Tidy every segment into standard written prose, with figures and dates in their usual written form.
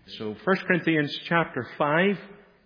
So 1 Corinthians chapter 5,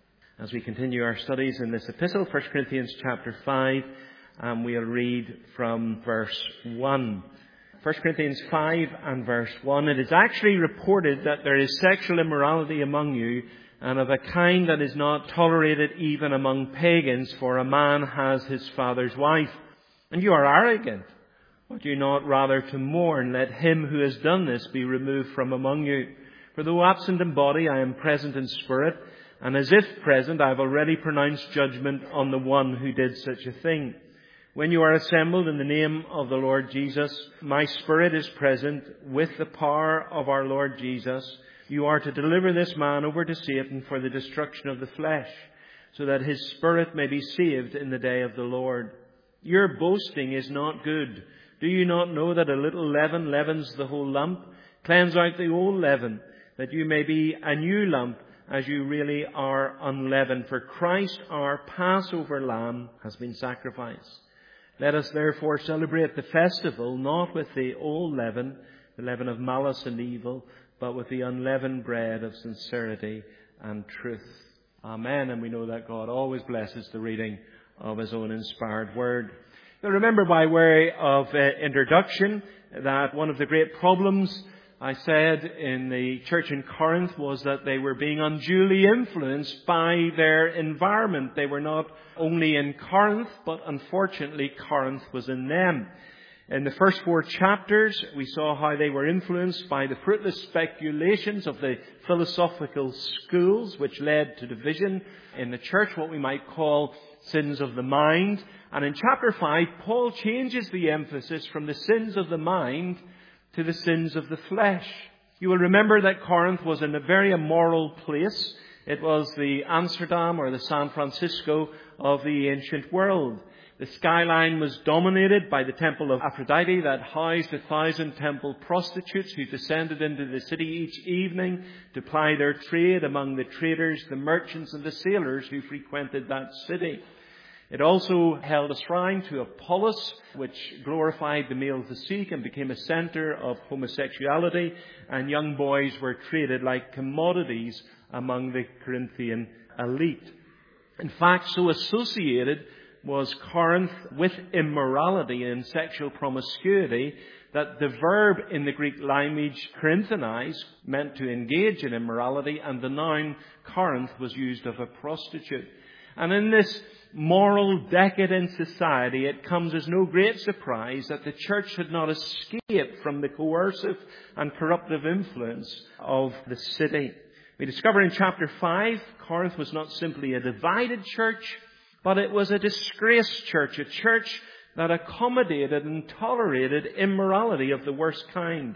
as we continue our studies in this epistle, 1 Corinthians chapter 5, and we'll read from verse 1. 1 Corinthians 5 and verse 1, it is actually reported that there is sexual immorality among you, and of a kind that is not tolerated even among pagans, for a man has his father's wife. And you are arrogant. Ought you not rather to mourn? Let him who has done this be removed from among you. For though absent in body, I am present in spirit, and as if present, I have already pronounced judgment on the one who did such a thing. When you are assembled in the name of the Lord Jesus, my spirit is present with the power of our Lord Jesus. You are to deliver this man over to Satan for the destruction of the flesh, so that his spirit may be saved in the day of the Lord. Your boasting is not good. Do you not know that a little leaven leavens the whole lump? Cleanse out the old leaven, that you may be a new lump, as you really are unleavened. For Christ, our Passover lamb, has been sacrificed. Let us therefore celebrate the festival, not with the old leaven, the leaven of malice and evil, but with the unleavened bread of sincerity and truth. Amen. And we know that God always blesses the reading of His own inspired word. Now remember, by way of introduction, that one of the great problems I said in the church in Corinth was that they were being unduly influenced by their environment. They were not only in Corinth, but unfortunately Corinth was in them. In the first 4 chapters, we saw how they were influenced by the fruitless speculations of the philosophical schools, which led to division in the church, what we might call sins of the mind. And in chapter 5, Paul changes the emphasis from the sins of the mind to the sins of the flesh. You will remember that Corinth was in a very immoral place. It was the Amsterdam or the San Francisco of the ancient world. The skyline was dominated by the temple of Aphrodite that housed 1,000 temple prostitutes who descended into the city each evening to ply their trade among the traders, the merchants and the sailors who frequented that city. It also held a shrine to Apollos, which glorified the male physique and became a centre of homosexuality, and young boys were traded like commodities among the Corinthian elite. In fact, so associated was Corinth with immorality and sexual promiscuity that the verb in the Greek language korinthonize meant to engage in immorality, and the noun Corinth was used of a prostitute. And in this moral, decadent society, it comes as no great surprise that the church had not escaped from the coercive and corruptive influence of the city. We discover in chapter 5, Corinth was not simply a divided church, but it was a disgraced church, a church that accommodated and tolerated immorality of the worst kind.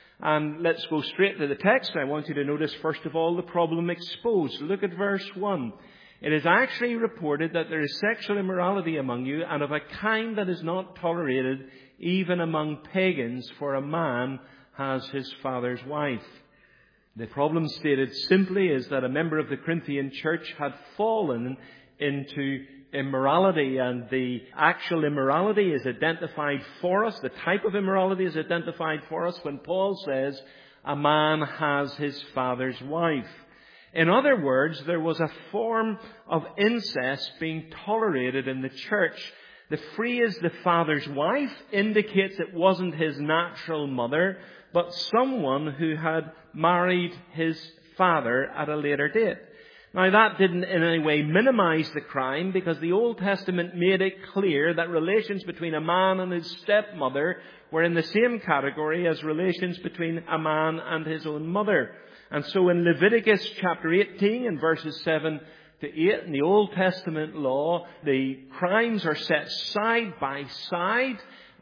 And let's go straight to the text. I want you to notice, first of all, the problem exposed. Look at verse 1. It is actually reported that there is sexual immorality among you, and of a kind that is not tolerated even among pagans, for a man has his father's wife. The problem, stated simply, is that a member of the Corinthian church had fallen into immorality, and the actual immorality is identified for us. The type of immorality is identified for us when Paul says a man has his father's wife. In other words, there was a form of incest being tolerated in the church. The phrase "the father's wife" indicates it wasn't his natural mother, but someone who had married his father at a later date. Now, that didn't in any way minimize the crime, because the Old Testament made it clear that relations between a man and his stepmother were in the same category as relations between a man and his own mother. And so in Leviticus chapter 18 and verses 7 to 8 in the Old Testament law, the crimes are set side by side.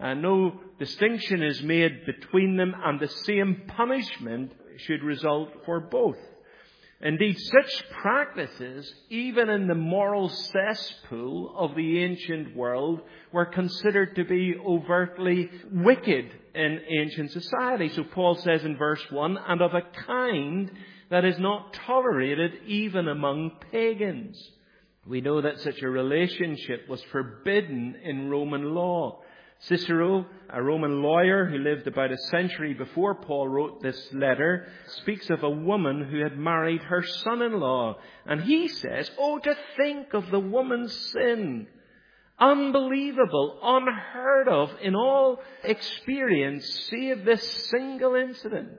No distinction is made between them, and the same punishment should result for both. Indeed, such practices, even in the moral cesspool of the ancient world, were considered to be overtly wicked in ancient society. So Paul says in verse 1, and of a kind that is not tolerated even among pagans. We know that such a relationship was forbidden in Roman law. Cicero, a Roman lawyer who lived about a century before Paul wrote this letter, speaks of a woman who had married her son-in-law. And he says, oh, to think of the woman's sin. Unbelievable, unheard of in all experience, save this single incident.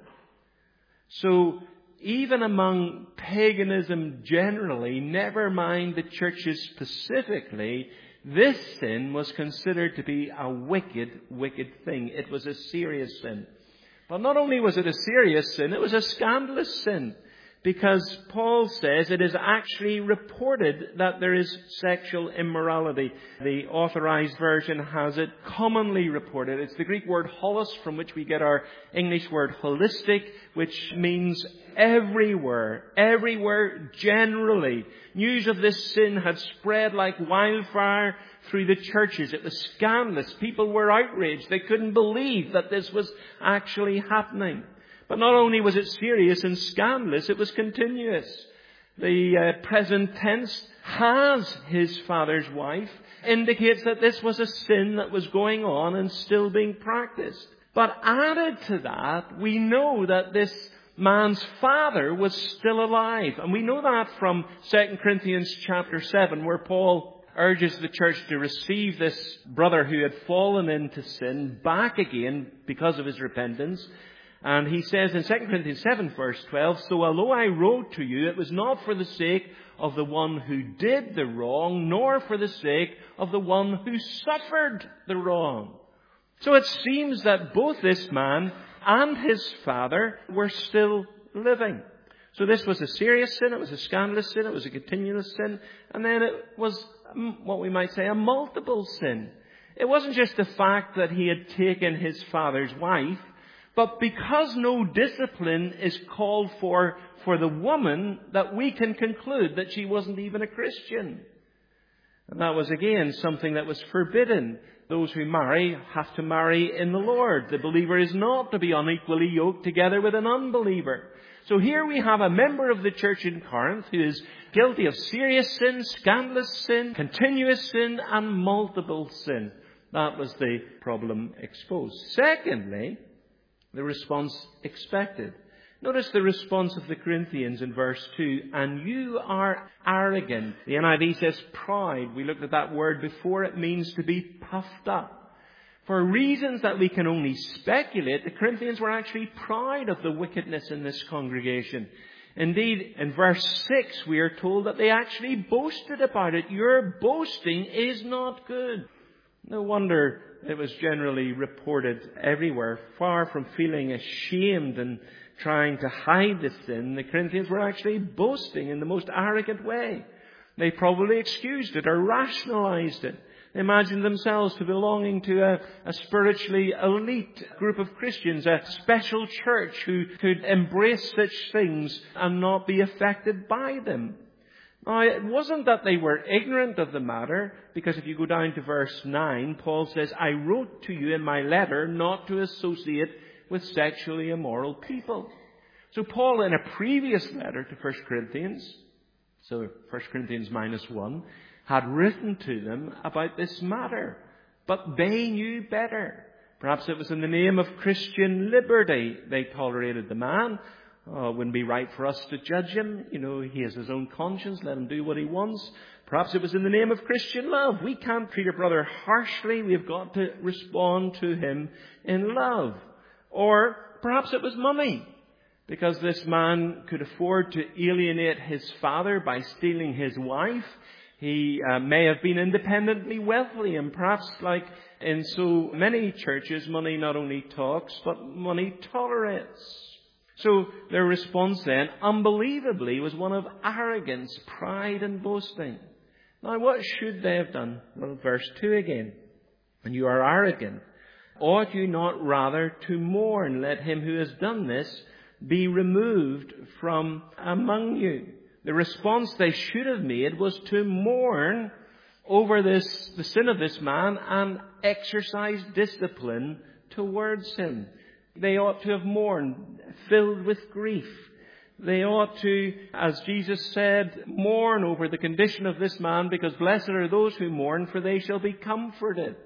So, even among paganism generally, never mind the churches specifically, this sin was considered to be a wicked, wicked thing. It was a serious sin. But not only was it a serious sin, it was a scandalous sin. Because Paul says it is actually reported that there is sexual immorality. The Authorized Version has it commonly reported. It's the Greek word holos, from which we get our English word holistic, which means everywhere, generally. News of this sin had spread like wildfire through the churches. It was scandalous. People were outraged. They couldn't believe that this was actually happening. But not only was it serious and scandalous, it was continuous. The present tense, has his father's wife, indicates that this was a sin that was going on and still being practiced. But added to that, we know that this man's father was still alive. And we know that from 2 Corinthians chapter 7, where Paul urges the church to receive this brother who had fallen into sin back again because of his repentance. And he says in 2 Corinthians 7 verse 12, so although I wrote to you, it was not for the sake of the one who did the wrong, nor for the sake of the one who suffered the wrong. So it seems that both this man and his father were still living. So this was a serious sin, it was a scandalous sin, it was a continuous sin, and then it was what we might say a multiple sin. It wasn't just the fact that he had taken his father's wife, but because no discipline is called for the woman, that we can conclude that she wasn't even a Christian. And that was again something that was forbidden. Those who marry have to marry in the Lord. The believer is not to be unequally yoked together with an unbeliever. So here we have a member of the church in Corinth who is guilty of serious sin, scandalous sin, continuous sin, and multiple sin. That was the problem exposed. Secondly, the response expected. Notice the response of the Corinthians in verse 2. And you are arrogant. The NIV says proud. We looked at that word before. It means to be puffed up. For reasons that we can only speculate, the Corinthians were actually proud of the wickedness in this congregation. Indeed, in verse 6, we are told that they actually boasted about it. Your boasting is not good. No wonder it was generally reported everywhere. Far from feeling ashamed and trying to hide the sin, the Corinthians were actually boasting in the most arrogant way. They probably excused it or rationalized it. They imagined themselves to belonging to a spiritually elite group of Christians, a special church who could embrace such things and not be affected by them. Now, it wasn't that they were ignorant of the matter, because if you go down to verse 9, Paul says, I wrote to you in my letter not to associate with sexually immoral people. So Paul, in a previous letter to 1 Corinthians, so 1 Corinthians -1, had written to them about this matter. But they knew better. Perhaps it was in the name of Christian liberty they tolerated the man. It wouldn't be right for us to judge him. He has his own conscience. Let him do what he wants. Perhaps it was in the name of Christian love. We can't treat a brother harshly. We've got to respond to him in love. Or perhaps it was money, because this man could afford to alienate his father by stealing his wife. He may have been independently wealthy, and perhaps, like in so many churches, money not only talks, but money tolerates. So their response then, unbelievably, was one of arrogance, pride, and boasting. Now, what should they have done? Well, verse 2 again. And you are arrogant. Ought you not rather to mourn? Let him who has done this be removed from among you. The response they should have made was to mourn over the sin of this man and exercise discipline towards him. They ought to have mourned, filled with grief. They ought to, as Jesus said, mourn over the condition of this man, because blessed are those who mourn, for they shall be comforted.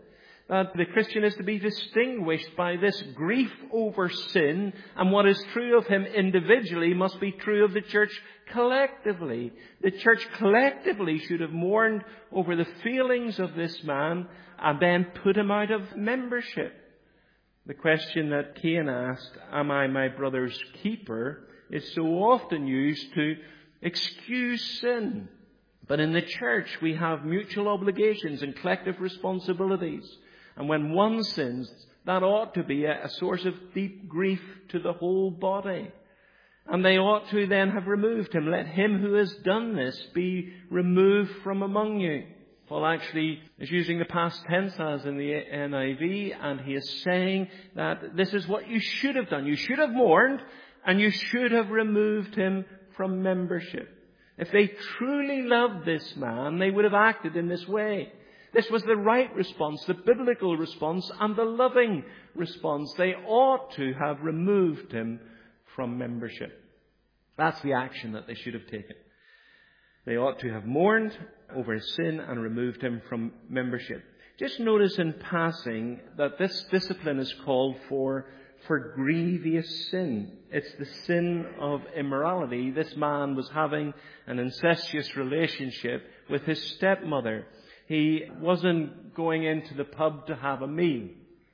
that the Christian is to be distinguished by this grief over sin, and what is true of him individually must be true of the church collectively. The church collectively should have mourned over the feelings of this man and then put him out of membership. The question that Cain asked, "Am I my brother's keeper?" is so often used to excuse sin. But in the church, we have mutual obligations and collective responsibilities. And when one sins, that ought to be a source of deep grief to the whole body. And they ought to then have removed him. Let him who has done this be removed from among you. Paul actually is using the past tense as in the NIV, and he is saying that this is what you should have done. You should have mourned, and you should have removed him from membership. If they truly loved this man, they would have acted in this way. This was the right response, the biblical response, and the loving response. They ought to have removed him from membership. That's the action that they should have taken. They ought to have mourned over his sin and removed him from membership. Just notice in passing that this discipline is called for grievous sin. It's the sin of immorality. This man was having an incestuous relationship with his stepmother. He wasn't going into the pub to have a meal.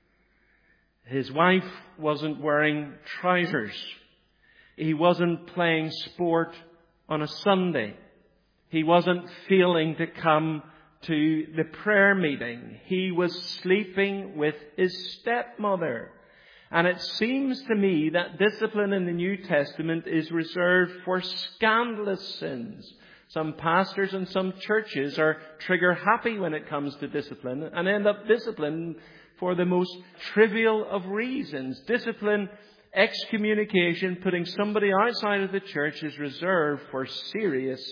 His wife wasn't wearing trousers. He wasn't playing sport on a Sunday. He wasn't failing to come to the prayer meeting. He was sleeping with his stepmother. And it seems to me that discipline in the New Testament is reserved for scandalous sins. Some pastors and some churches are trigger happy when it comes to discipline and end up disciplined for the most trivial of reasons. Discipline, excommunication, putting somebody outside of the church is reserved for serious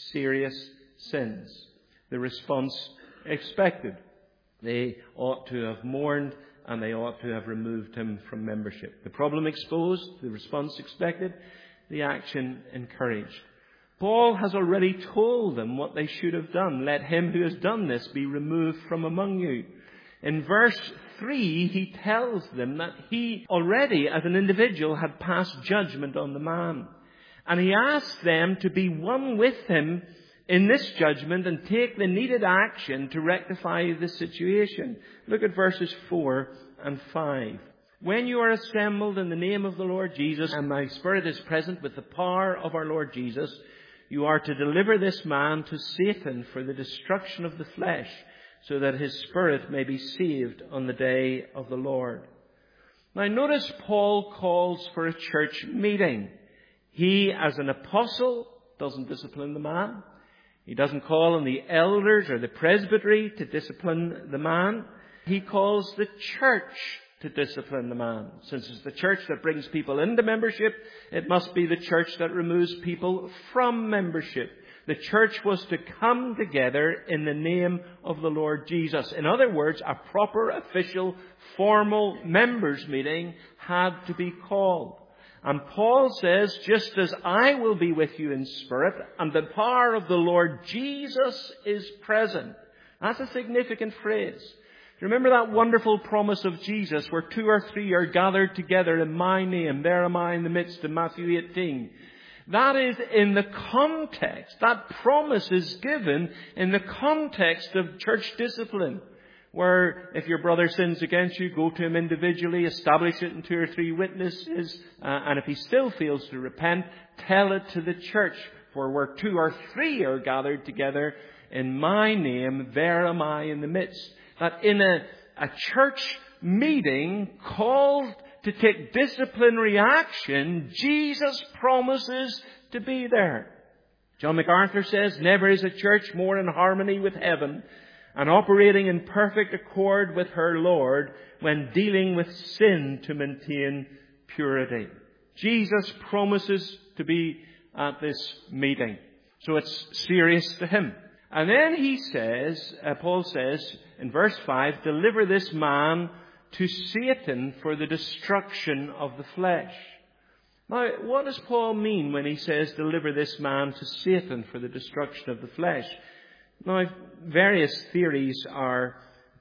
sins. The response expected. They ought to have mourned, and they ought to have removed him from membership. The problem exposed, the response expected, the action encouraged. Paul has already told them what they should have done. Let him who has done this be removed from among you. In verse 3, he tells them that he already, as an individual, had passed judgment on the man. And he asks them to be one with him in this judgment and take the needed action to rectify the situation. Look at verses 4 and 5. When you are assembled in the name of the Lord Jesus, and my spirit is present with the power of our Lord Jesus, you are to deliver this man to Satan for the destruction of the flesh, so that his spirit may be saved on the day of the Lord. Now notice Paul calls for a church meeting. He, as an apostle, doesn't discipline the man. He doesn't call on the elders or the presbytery to discipline the man. He calls the church to discipline the man. Since it's the church that brings people into membership, it must be the church that removes people from membership. The church was to come together in the name of the Lord Jesus. In other words, a proper, official, formal members' meeting had to be called. And Paul says, just as I will be with you in spirit, and the power of the Lord Jesus is present. That's a significant phrase. Remember that wonderful promise of Jesus, where 2 or 3 are gathered together in my name, there am I in the midst, in Matthew 18. That is in the context, that promise is given in the context of church discipline, where if your brother sins against you, go to him individually, establish it in 2 or 3 witnesses, and if he still fails to repent, tell it to the church. For where 2 or 3 are gathered together in my name, there am I in the midst. That in a church meeting called to take disciplinary action, Jesus promises to be there. John MacArthur says, never is a church more in harmony with heaven and operating in perfect accord with her Lord when dealing with sin to maintain purity. Jesus promises to be at this meeting. So it's serious to him. And then he says, Paul says in verse 5, deliver this man to Satan for the destruction of the flesh. Now, what does Paul mean when he says deliver this man to Satan for the destruction of the flesh? Now, various theories are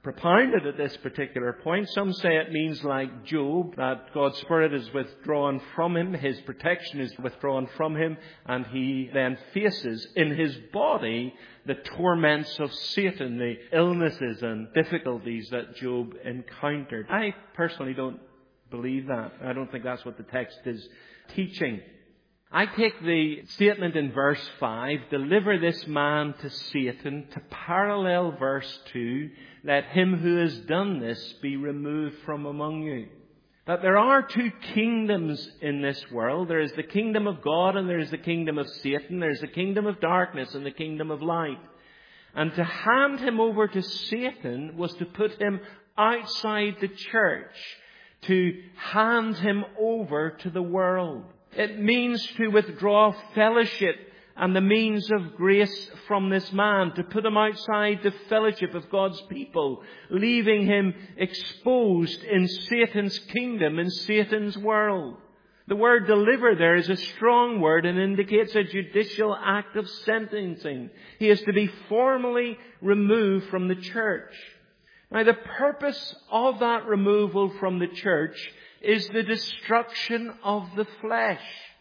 propounded at this particular point. Some say it means like Job, that God's Spirit is withdrawn from him, his protection is withdrawn from him, and he then faces in his body the torments of Satan, the illnesses and difficulties that Job encountered. I personally don't believe that. I don't think that's what the text is teaching. I take the statement in verse 5, deliver this man to Satan, to parallel verse 2, let him who has done this be removed from among you. That there are two kingdoms in this world. There is the kingdom of God and there is the kingdom of Satan. There is the kingdom of darkness and the kingdom of light. And to hand him over to Satan was to put him outside the church, to hand him over to the world. It means to withdraw fellowship and the means of grace from this man, to put him outside the fellowship of God's people, leaving him exposed in Satan's kingdom, in Satan's world. The word deliver there is a strong word and indicates a judicial act of sentencing. He is to be formally removed from the church. Now, the purpose of that removal from the church is the destruction of the flesh.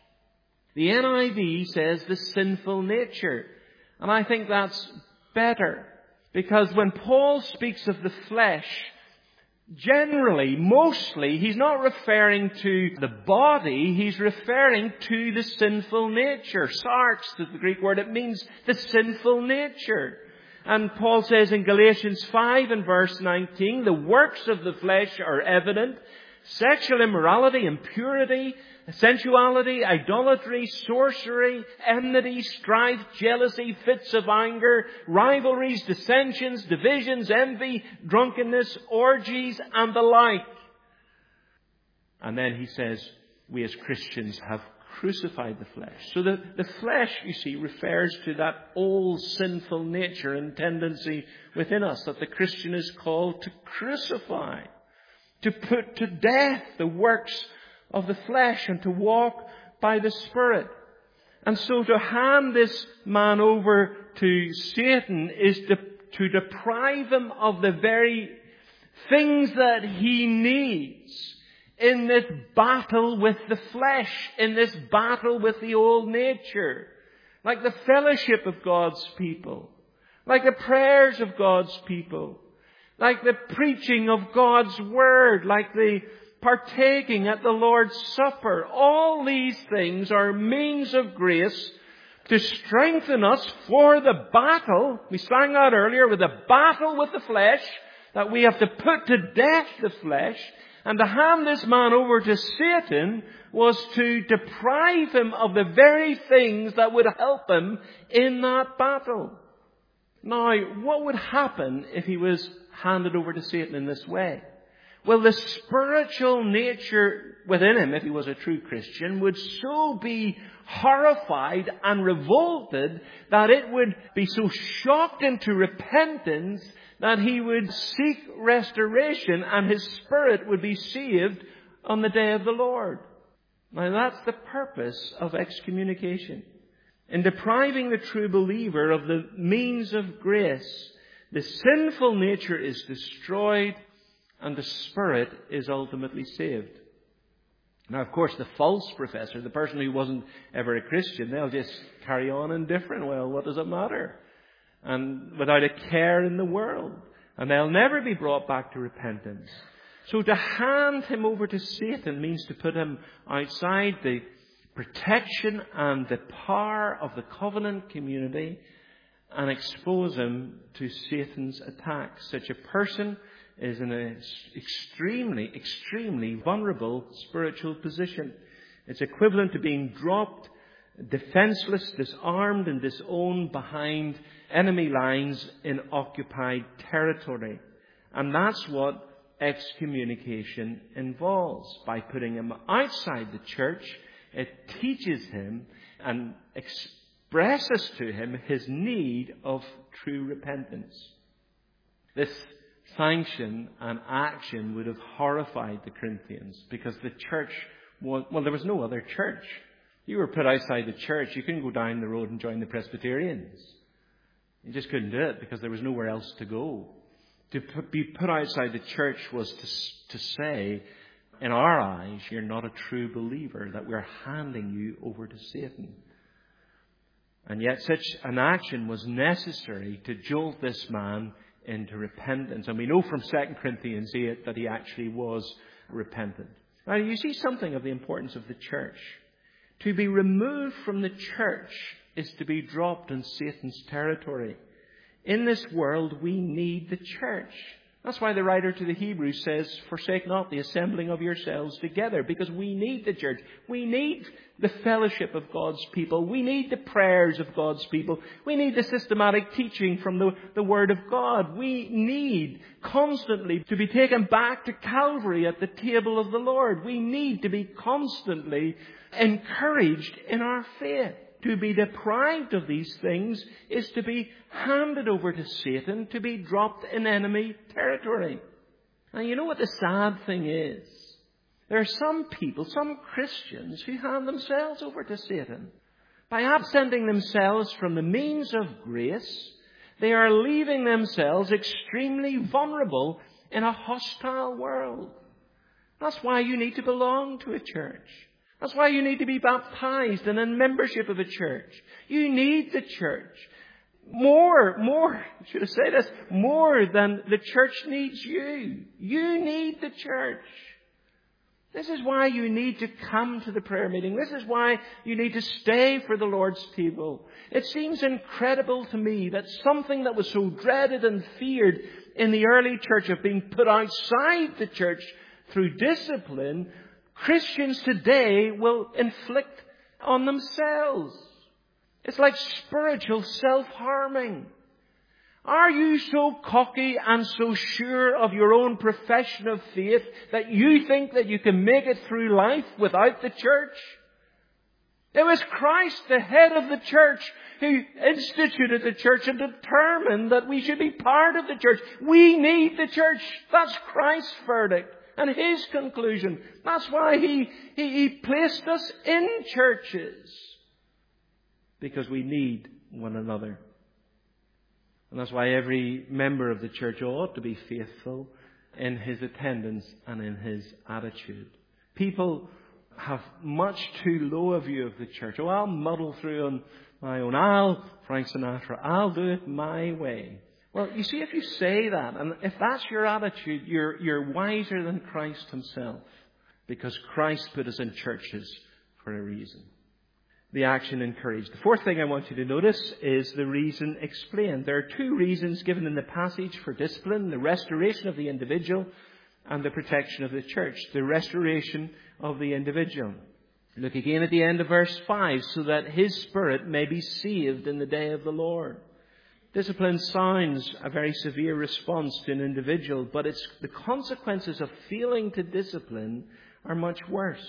The NIV says the sinful nature. And I think that's better. Because when Paul speaks of the flesh, generally, mostly, he's not referring to the body, he's referring to the sinful nature. Sarx is the Greek word. It means the sinful nature. And Paul says in Galatians 5 and verse 19, the works of the flesh are evident: sexual immorality, impurity, sensuality, idolatry, sorcery, enmity, strife, jealousy, fits of anger, rivalries, dissensions, divisions, envy, drunkenness, orgies, and the like. And then he says, we as Christians have crucified the flesh. So the flesh, you see, refers to that old sinful nature and tendency within us that the Christian is called to crucify, to put to death the works of the flesh and to walk by the Spirit. And so to hand this man over to Satan is to deprive him of the very things that he needs in this battle with the flesh, in this battle with the old nature. Like the fellowship of God's people, like the prayers of God's people, like the preaching of God's Word, like the partaking at the Lord's Supper. All these things are means of grace to strengthen us for the battle. We sang that earlier, with the battle with the flesh, that we have to put to death the flesh. And to hand this man over to Satan was to deprive him of the very things that would help him in that battle. Now, what would happen if he was handed over to Satan in this way? Well, the spiritual nature within him, if he was a true Christian, would so be horrified and revolted that it would be so shocked into repentance that he would seek restoration and his spirit would be saved on the day of the Lord. Now, that's the purpose of excommunication. In depriving the true believer of the means of grace, the sinful nature is destroyed and the spirit is ultimately saved. Now, of course, the false professor, the person who wasn't ever a Christian, they'll just carry on indifferent. Well, what does it matter? And without a care in the world. And they'll never be brought back to repentance. So to hand him over to Satan means to put him outside the protection and the power of the covenant community and expose him to Satan's attacks. Such a person is in an extremely vulnerable spiritual position. It's equivalent to being dropped, defenseless, disarmed and disowned behind enemy lines in occupied territory. And that's what excommunication involves. By putting him outside the church, it teaches him and expresses to him his need of true repentance. This sanction and action would have horrified the Corinthians because the church there was no other church. You were put outside the church. You couldn't go down the road and join the Presbyterians. You just couldn't do it because there was nowhere else to go To be put outside the church was to say, in our eyes, you're not a true believer, that we're handing you over to Satan. And yet such an action was necessary to jolt this man into repentance. And we know from 2 Corinthians 8 that he actually was repentant. Now, you see something of the importance of the church. To be removed from the church is to be dropped in Satan's territory. In this world, we need the church. That's why the writer to the Hebrews says, forsake not the assembling of yourselves together, because we need the church. We need the fellowship of God's people. We need the prayers of God's people. We need the systematic teaching from the Word of God. We need constantly to be taken back to Calvary at the table of the Lord. We need to be constantly encouraged in our faith. To be deprived of these things is to be handed over to Satan, to be dropped in enemy territory. Now, you know what the sad thing is? There are some people, some Christians, who hand themselves over to Satan. By absenting themselves from the means of grace, they are leaving themselves extremely vulnerable in a hostile world. That's why you need to belong to a church. That's why you need to be baptized and in membership of a church. You need the church. More than the church needs you. You need the church. This is why you need to come to the prayer meeting. This is why you need to stay for the Lord's table. It seems incredible to me that something that was so dreaded and feared in the early church of being put outside the church through discipline, Christians today will inflict on themselves. It's like spiritual self-harming. Are you so cocky and so sure of your own profession of faith that you think that you can make it through life without the church? It was Christ, the head of the church, who instituted the church and determined that we should be part of the church. We need the church. That's Christ's verdict and His conclusion. That's why He placed us in churches. Because we need one another. And that's why every member of the church ought to be faithful in his attendance and in his attitude. People have much too low a view of the church. Oh, I'll muddle through on my own. Frank Sinatra, I'll do it my way. Well, you see, if you say that, and if that's your attitude, you're wiser than Christ Himself. Because Christ put us in churches for a reason. The action encouraged. The fourth thing I want you to notice is the reason explained. There are two reasons given in the passage for discipline: the restoration of the individual and the protection of the church. The restoration of the individual. Look again at the end of verse 5. So that his spirit may be saved in the day of the Lord. Discipline sounds a very severe response to an individual, but the consequences of failing to discipline are much worse.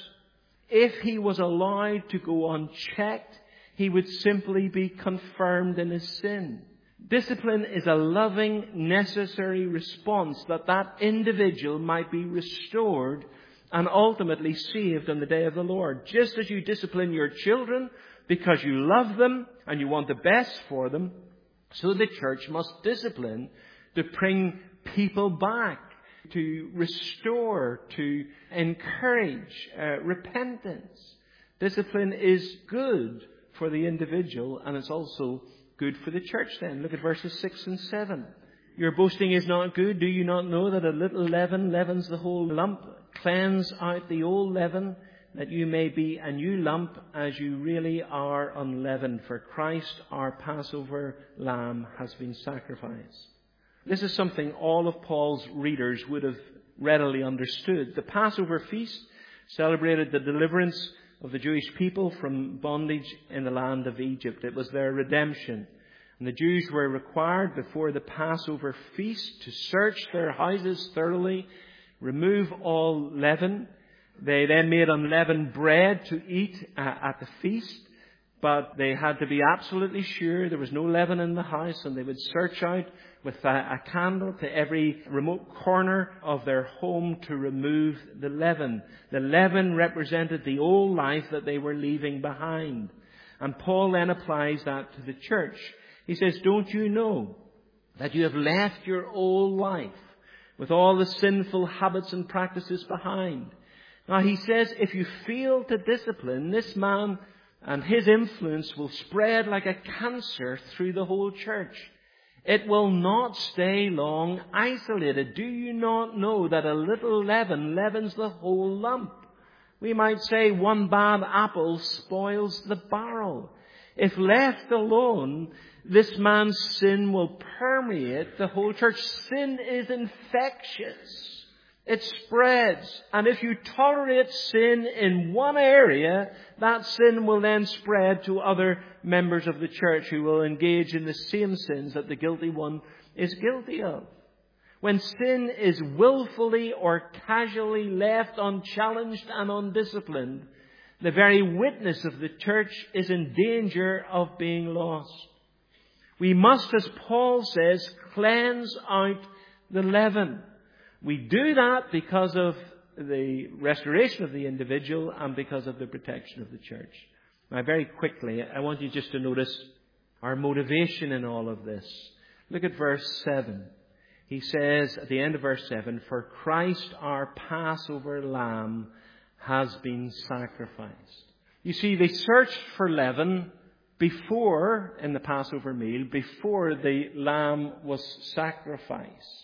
If he was allowed to go unchecked, he would simply be confirmed in his sin. Discipline is a loving, necessary response that individual might be restored and ultimately saved on the day of the Lord. Just as you discipline your children because you love them and you want the best for them, so the church must discipline to bring people back, to restore, to encourage repentance. Discipline is good for the individual, and it's also good for the church then. Look at verses 6 and 7. Your boasting is not good. Do you not know that a little leaven leavens the whole lump? Cleanse out the old leaven, that you may be a new lump, as you really are unleavened. For Christ, our Passover lamb, has been sacrificed. This is something all of Paul's readers would have readily understood. The Passover feast celebrated the deliverance of the Jewish people from bondage in the land of Egypt. It was their redemption. And the Jews were required before the Passover feast to search their houses thoroughly, remove all leaven. They then made unleavened bread to eat at the feast. But they had to be absolutely sure there was no leaven in the house, and they would search out with a candle to every remote corner of their home to remove the leaven. The leaven represented the old life that they were leaving behind. And Paul then applies that to the church. He says, don't you know that you have left your old life with all the sinful habits and practices behind. Now he says, if you fail to discipline, this man and his influence will spread like a cancer through the whole church. It will not stay long isolated. Do you not know that a little leaven leavens the whole lump? We might say one bad apple spoils the barrel. If left alone, this man's sin will permeate the whole church. Sin is infectious. It spreads. And if you tolerate sin in one area, that sin will then spread to other members of the church who will engage in the same sins that the guilty one is guilty of. When sin is willfully or casually left unchallenged and undisciplined, the very witness of the church is in danger of being lost. We must, as Paul says, cleanse out the leaven. We do that because of the restoration of the individual and because of the protection of the church. Now, very quickly, I want you just to notice our motivation in all of this. Look at verse 7. He says at the end of verse 7, "For Christ our Passover lamb has been sacrificed." You see, they searched for leaven before, in the Passover meal, before the lamb was sacrificed.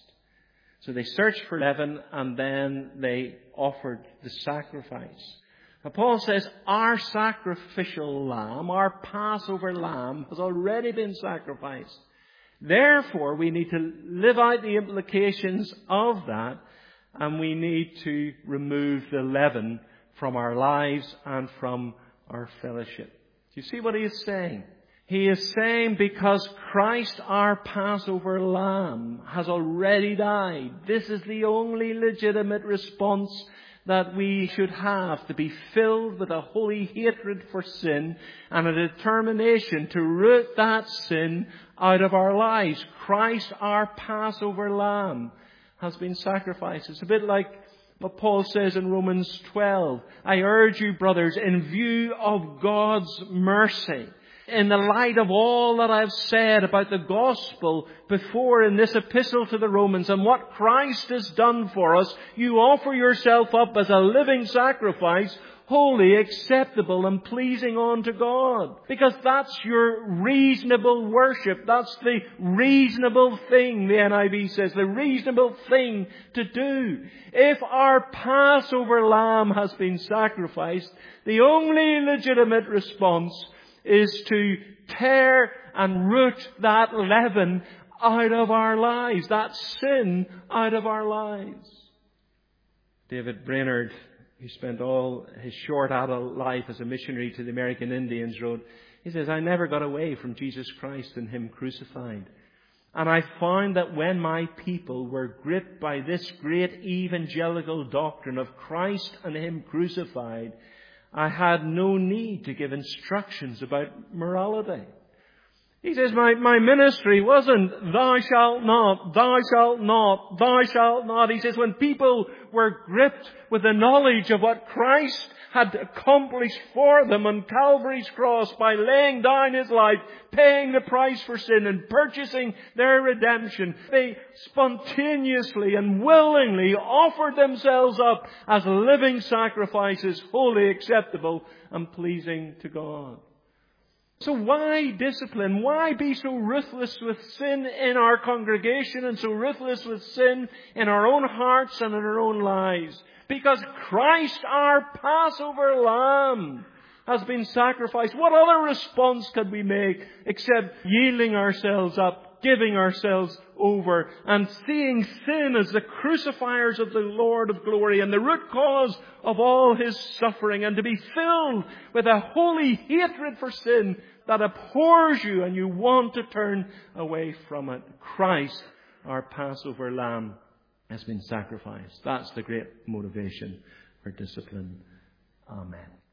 So they searched for leaven and then they offered the sacrifice. Now Paul says our sacrificial lamb, our Passover lamb, has already been sacrificed. Therefore, we need to live out the implications of that, and we need to remove the leaven from our lives and from our fellowship. Do you see what he is saying? He is saying because Christ, our Passover lamb, has already died. This is the only legitimate response that we should have, to be filled with a holy hatred for sin and a determination to root that sin out of our lives. Christ, our Passover lamb, has been sacrificed. It's a bit like what Paul says in Romans 12. "I urge you, brothers, in view of God's mercy, in the light of all that I've said about the gospel before in this epistle to the Romans and what Christ has done for us, you offer yourself up as a living sacrifice, holy, acceptable and pleasing unto God." Because that's your reasonable worship. That's the reasonable thing, the NIV says, the reasonable thing to do. If our Passover lamb has been sacrificed, the only legitimate response is to tear and root that leaven out of our lives, that sin out of our lives. David Brainerd, who spent all his short adult life as a missionary to the American Indians, wrote, he says, "I never got away from Jesus Christ and Him crucified. And I found that when my people were gripped by this great evangelical doctrine of Christ and Him crucified, I had no need to give instructions about morality." He says, my ministry wasn't, "Thou shalt not, thou shalt not, thou shalt not." He says, when people were gripped with the knowledge of what Christ had accomplished for them on Calvary's cross by laying down His life, paying the price for sin and purchasing their redemption, they spontaneously and willingly offered themselves up as living sacrifices, holy, acceptable and pleasing to God. So why discipline? Why be so ruthless with sin in our congregation and so ruthless with sin in our own hearts and in our own lives? Because Christ, our Passover lamb, has been sacrificed. What other response could we make except yielding ourselves up, giving ourselves over, and seeing sin as the crucifiers of the Lord of glory and the root cause of all His suffering, and to be filled with a holy hatred for sin that abhors you and you want to turn away from it? Christ, our Passover lamb, has been sacrificed. That's the great motivation for discipline. Amen.